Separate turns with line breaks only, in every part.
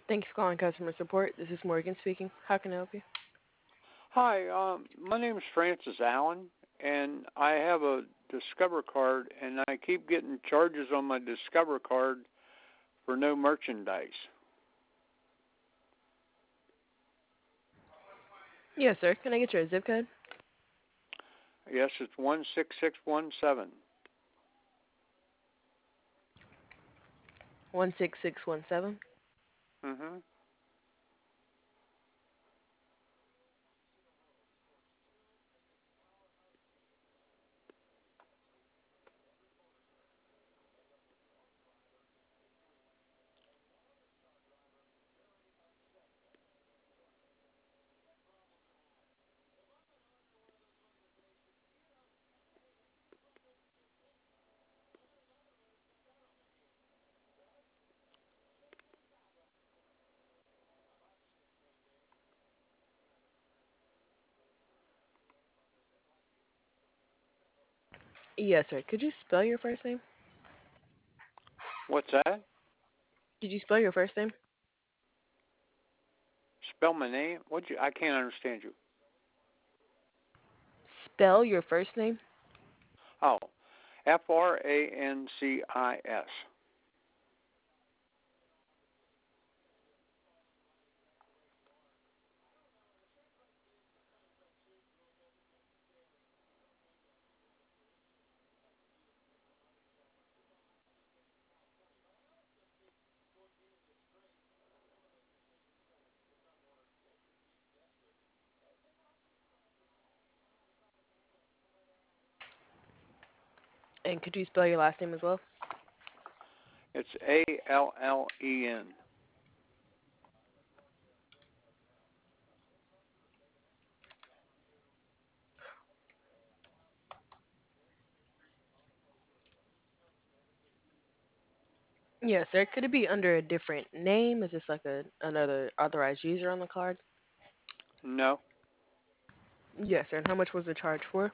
Thank you for calling customer support. This is Morgan speaking. How can I help you?
Hi, my name is Francis Allen, and I have a Discover card, and I keep getting charges on my Discover card for no merchandise.
Yes, sir. Can I get your zip code?
Yes, it's 16617.
16617.
Mhm.
Yes, sir. Could you spell your first name?
What's that?
Could you spell your first name?
Spell my name? What you? I can't understand you.
Spell your first name?
Oh, Francis.
And could you spell your last name as well?
It's Allen.
Yes, sir. Could it be under a different name? Is this like another authorized user on the card?
No,
Yes, sir. And how much was the charge for?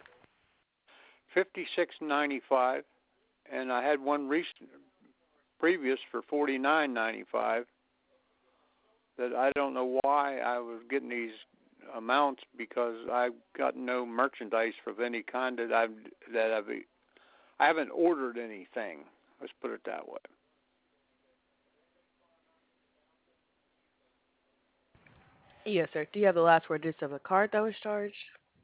56.95, and I had one recent previous for 49.95. That I don't know why I was getting these amounts because I've got no merchandise of any kind that I haven't ordered anything. Let's put it that way.
Yes, sir. Do you have the last four digits of the card that was charged?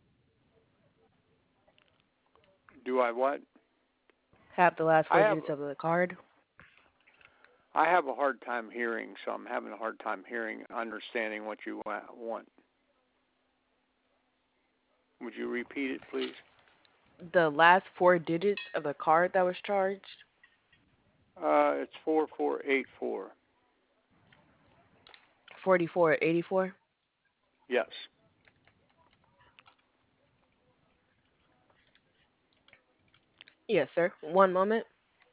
Do I what?
Have the last
I
four
have
digits of the card?
I have a hard time hearing, so I'm having a hard time understanding what you want. Would you repeat it, please?
The last four digits of the card that was charged?
It's 4484.
4484?
Yes.
Yes, sir. One moment.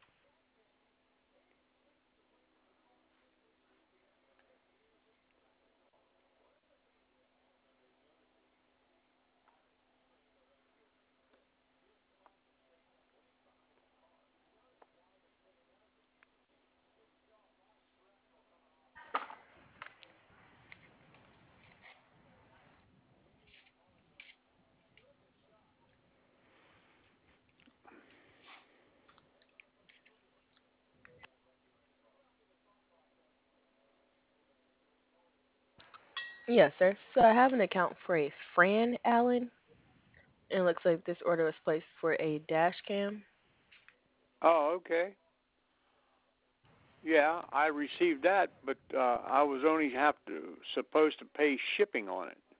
Yes, sir. So I have an account for a Fran Allen. It looks like this order was placed for a dash cam.
Oh, okay. Yeah, I received that, but I was only have to supposed to pay shipping on it.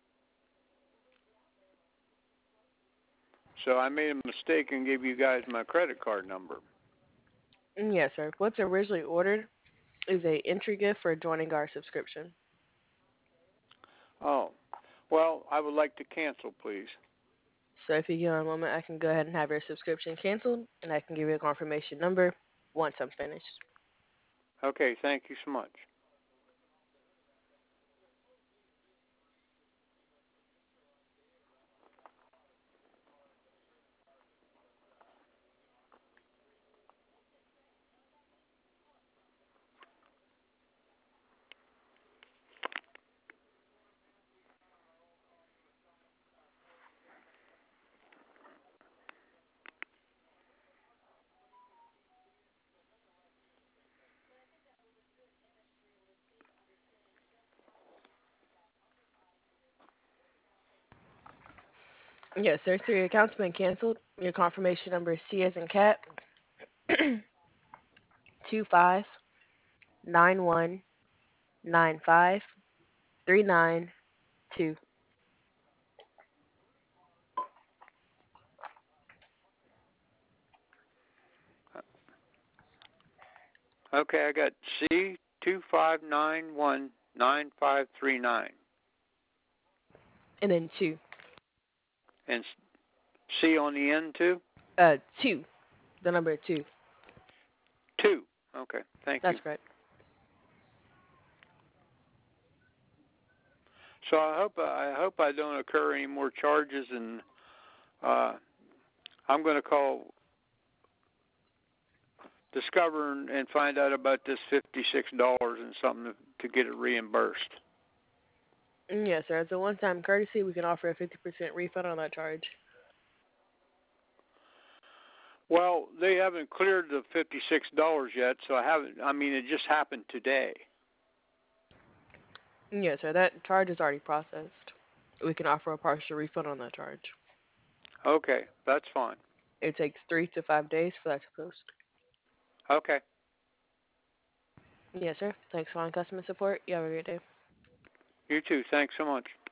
So I made a mistake and gave you guys my credit card number.
Yes, sir. What's originally ordered is a entry gift for joining our subscription.
Oh, well, I would like to cancel, please.
So if you give me a moment, I can go ahead and have your subscription canceled, and I can give you a confirmation number once I'm finished.
Okay, thank you so much.
Yes, sir. So your account's been canceled. Your confirmation number is C as in cat 25919539 2.
Okay, I got C25919539
And then 2.
and C on the end too.
2. The number 2.
Two. Okay, thank you.
That's correct.
So I hope I don't incur any more charges, and uh, I'm going to call Discover and find out about this $56 and something to get it reimbursed.
Yes, sir. As a one-time courtesy, we can offer a 50% refund on that charge.
Well, they haven't cleared the $56 yet, so I haven't. I mean, it just happened today.
Yes, sir. That charge is already processed. We can offer a partial refund on that charge.
Okay, that's fine.
It takes 3 to 5 days for that to post.
Okay,
Yes, sir. Thanks for calling customer support. You have a great day.
you too. Thanks so much.